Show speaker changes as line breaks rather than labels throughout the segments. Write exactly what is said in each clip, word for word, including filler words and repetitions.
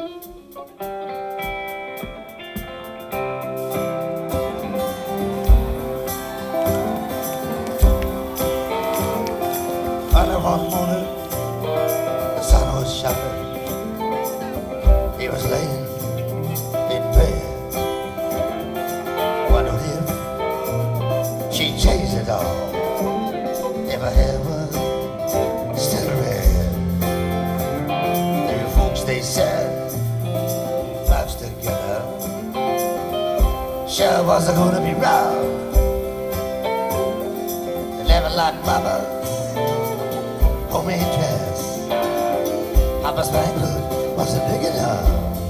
Early one morning, the sun was shining. He was laying in bed, wondered if she'd changed it all, if her hair was still red. The folks, they said, life's together sure wasn't gonna be round. They never liked mama's homemade dress. Papa's banquet wasn't big enough.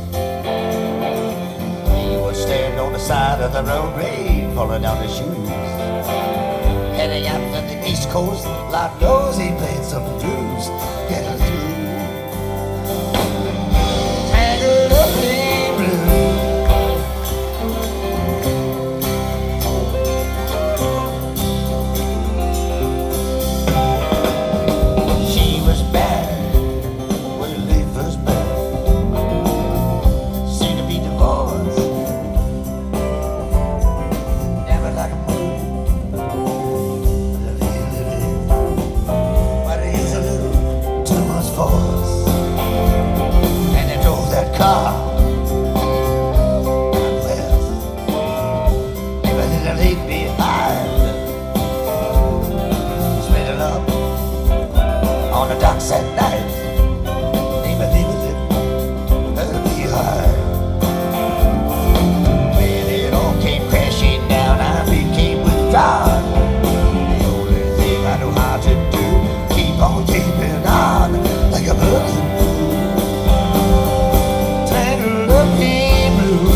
He was standing on the side of the road, rain falling down his shoes. Heading out to the East Coast, Lord knows he played some blues. Get a through. Tangled up in blue. She was bad when they first met. Seemed to be divorced. Never like a moon. But it is a little too much force. And they drove that car out west. Never did I leave behind. Split it up on the docks at night. Never leave it behind. When it all came crashing down, I became withdrawn. The only thing I know how to do, keep on keeping on like a bird. Tangled up in blue.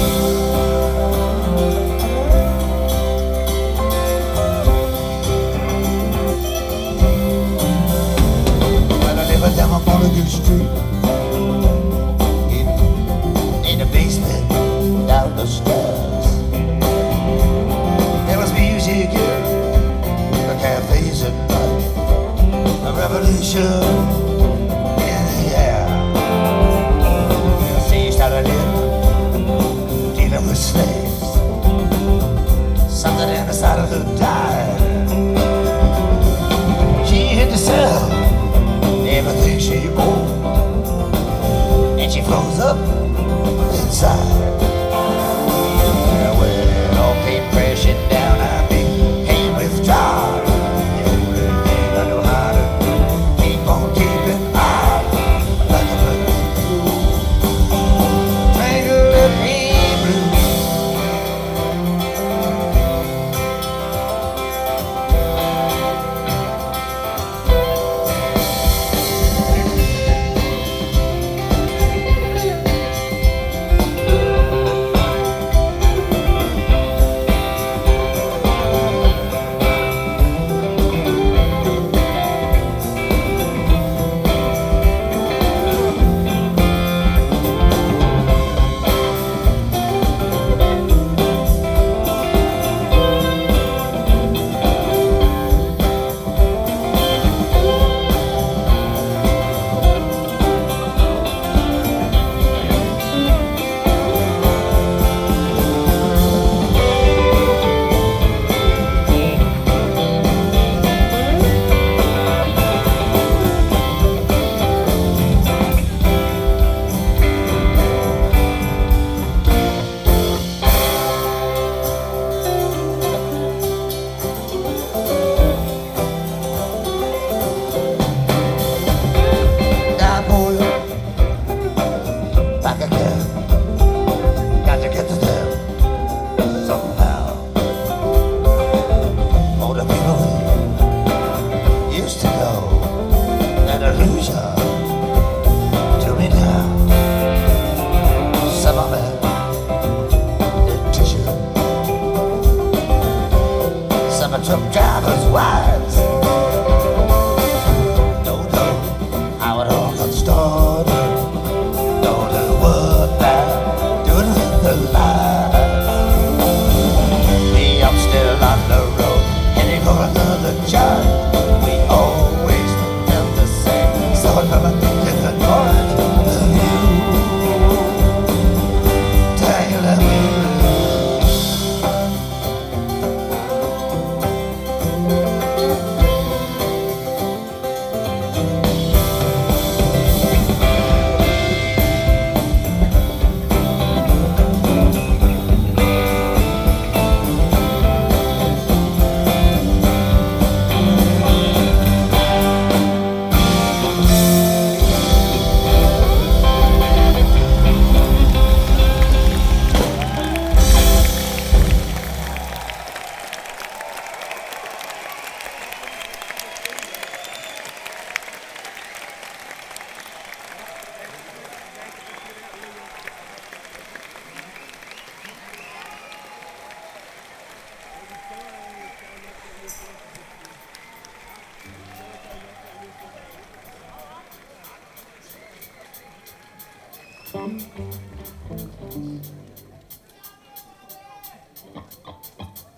Well, I live down on Mulligan Street, in, in the basement, down the stairs. There was music in the cafes at night, a revolution in the air. She started in dealing with slaves, something in the side of the dime. She had to sell everything she owned, and she froze up inside. When it all came crashing down, I became withdrawn. The only thing I know how to do, keep on keeping on like a bird. Tangled up in blue.